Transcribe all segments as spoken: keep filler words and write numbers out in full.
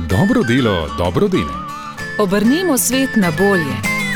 Dobro delo, dobro dene. Obrnimo svet na bolje.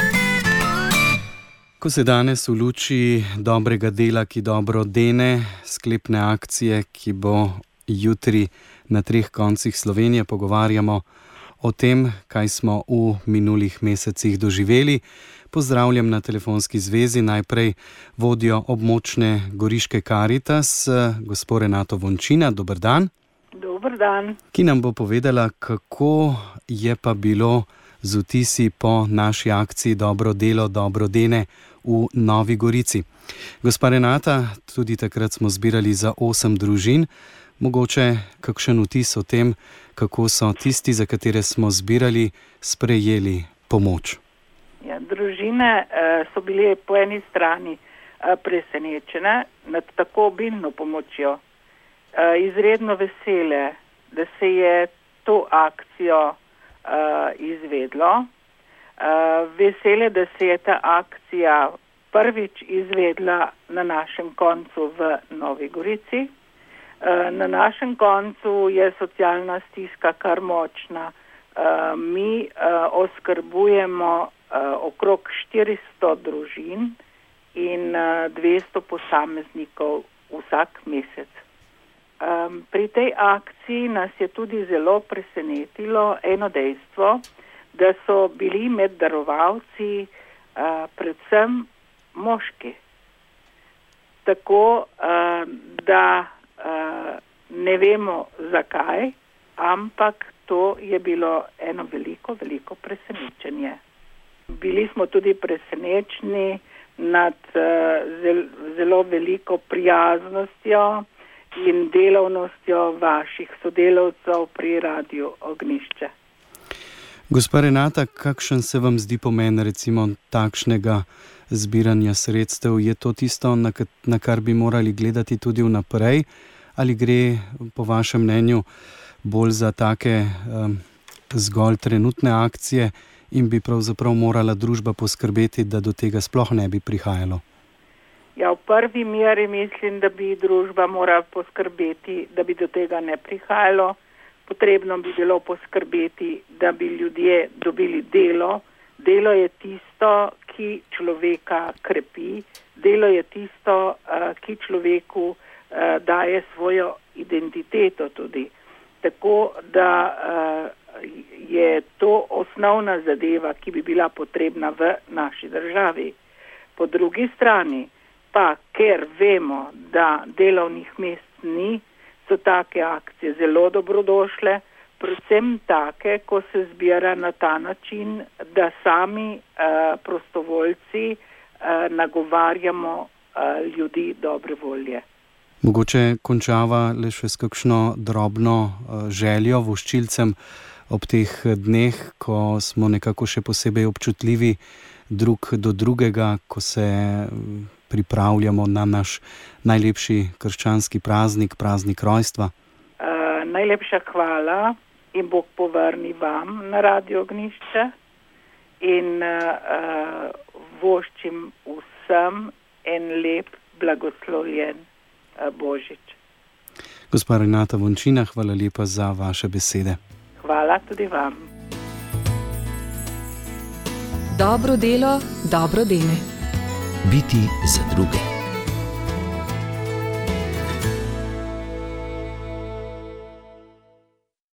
Ko se danes v luči dobrega dela, ki dobro dene, sklepne akcije, ki bo jutri na treh koncih Slovenije, pogovarjamo o tem, kaj smo v minulih mesecih doživeli. Pozdravljam na telefonski zvezi najprej vodjo območne Goriške Karitas, gospo Renato Vončina. Dober dan. Dober dan. Ki nam bo povedala, kako je pa bilo z vtisi po naši akciji Dobro delo, dobro dene v Novi Gorici. Gospa Renata, tudi takrat smo zbirali za osem družin. Mogoče kakšen vtis o tem, kako so tisti, za katere smo zbirali, sprejeli pomoč? Ja, družine uh, so bile po eni strani uh, presenečene nad tako obilno pomočjo. Uh, izredno vesele, da se je to akcijo uh, izvedlo. Uh, vesele, da se je ta akcija prvič izvedla na našem koncu v Novi Gorici. Uh, na našem koncu je socialna stiska kar močna. Uh, mi uh, oskrbujemo Uh, okrog štiristo družin in uh, dvesto posameznikov vsak mesec. Um, pri tej akciji nas je tudi zelo presenetilo eno dejstvo, da so bili med darovalci uh, predvsem moški. Tako uh, da uh, ne vemo zakaj, ampak to je bilo eno veliko, veliko presenečenje. Bili smo tudi presenečeni nad uh, zelo veliko prijaznostjo in delovnostjo vaših sodelavcev pri Radiu Ognjišče. Gospa Renata, kakšen se vam zdi pomen recimo takšnega zbiranja sredstev? Je to tisto, na, na kar bi morali gledati tudi vnaprej? Ali gre po vašem mnenju bolj za take um, zgolj trenutne akcije in bi pravzaprav morala družba poskrbeti, da do tega sploh ne bi prihajalo? Ja, v prvi meri mislim, da bi družba morala poskrbeti, da bi do tega ne prihajalo. Potrebno bi bilo poskrbeti, da bi ljudje dobili delo. Delo je tisto, ki človeka krepi. Delo je tisto, ki človeku daje svojo identiteto tudi. Tako da je to osnovna zadeva, ki bi bila potrebna v naši državi. Po drugi strani pa, ker vemo, da delovnih mest ni, so take akcije zelo dobrodošle, predvsem take, ko se zbira na ta način, da sami uh, prostovoljci uh, nagovarjamo uh, ljudi dobre volje. Mogoče končava le še s kakšno drobno uh, željo voščilcem ob teh dneh, ko smo nekako še posebej občutljivi drug do drugega, ko se pripravljamo na naš najlepši krščanski praznik, praznik rojstva. Uh, najlepša hvala in Bog povrni vam na Radio Ognjišče in uh, voščim vsem en lep, blagoslovljen uh, Božič. Gospa Renata Vončina, hvala lepa za vaše besede. Hvala tudi vam. Dobro delo, dobro dene. Biti za druge.